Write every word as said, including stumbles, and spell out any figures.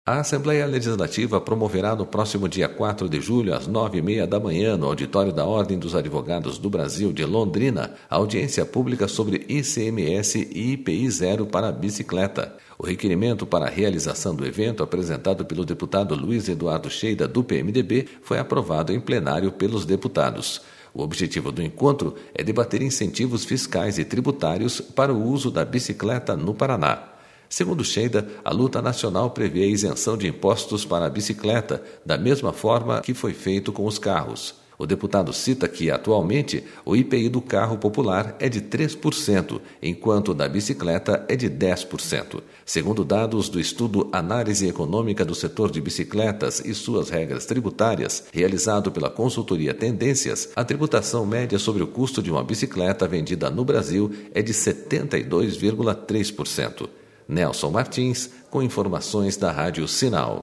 A Assembleia Legislativa promoverá no próximo dia quatro de julho, às nove e meia da manhã, no auditório da Ordem dos Advogados do Brasil de Londrina, a audiência pública sobre I C M S e I P I zero para a bicicleta. O requerimento para a realização do evento, apresentado pelo deputado Luiz Eduardo Sheida, do P M D B, foi aprovado em plenário pelos deputados. O objetivo do encontro é debater incentivos fiscais e tributários para o uso da bicicleta no Paraná. Segundo Sheida, a luta nacional prevê a isenção de impostos para a bicicleta, da mesma forma que foi feito com os carros. O deputado cita que, atualmente, o I P I do carro popular é de três por cento, enquanto o da bicicleta é de dez por cento. Segundo dados do estudo Análise Econômica do Setor de Bicicletas e Suas Regras Tributárias, realizado pela consultoria Tendências, a tributação média sobre o custo de uma bicicleta vendida no Brasil é de setenta e dois vírgula três por cento. Nelson Martins, com informações da Rádio Sinal.